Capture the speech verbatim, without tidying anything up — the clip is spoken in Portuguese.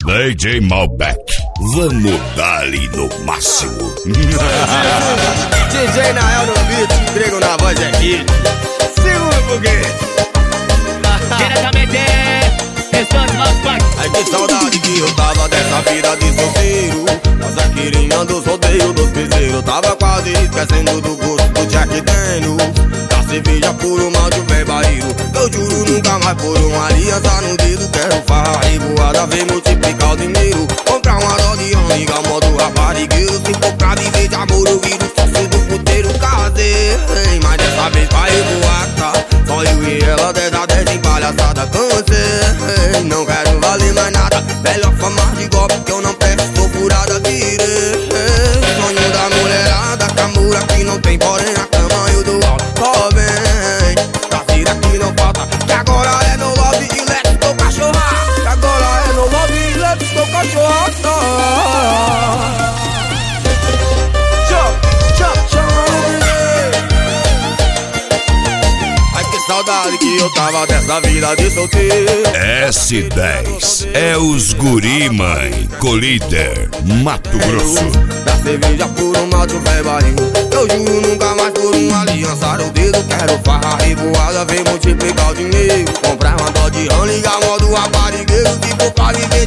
D J Malbec, vamos dar-lhe no máximo. D J Nael no beat, grego na voz aqui. Segura o foguete. Diretamente, restante nosso pai. Ai que saudade que eu tava dessa vida de solteiro. Nossa querinha dos rodeios dos piseiros. Tava quase esquecendo do gosto do Jack Daniels, da cerveja por uma de um velho barreiro. Eu juro nunca mais por uma aliança no dedo. Quero farra revoada, ver multiplicar o dinheiro. Comprar uma dose de amiga, modo raparigueiro. Se for pra viver de amor, eu viro sócio do puteiro. Casei, mas dessa vez vai revoar, tá? Só eu e ela, dez a dez em palhaçada. Cansei, não quero valer mais nada. Melhor fama de golpe que eu não presto, sou furada, virei. Sonho da mulherada, camura que não tem, porém na cama eu dou alto. Só vem, parceira que não falta. Que agora é no lobby e let's go cachorra. Que agora é no lobby e let's go cachorra. Saudade que eu tava dessa vida de solteiro. S dez é os guri, mãe. Colíder, Mato Grosso. Da cerveja por um malte, o velho barril. Eu juro nunca mais por uma aliança no dedo. Quero farra revoada, vem multiplicar o dinheiro. Comprar uma dó de rã, ligar modo raparigueiro. Se for pra viver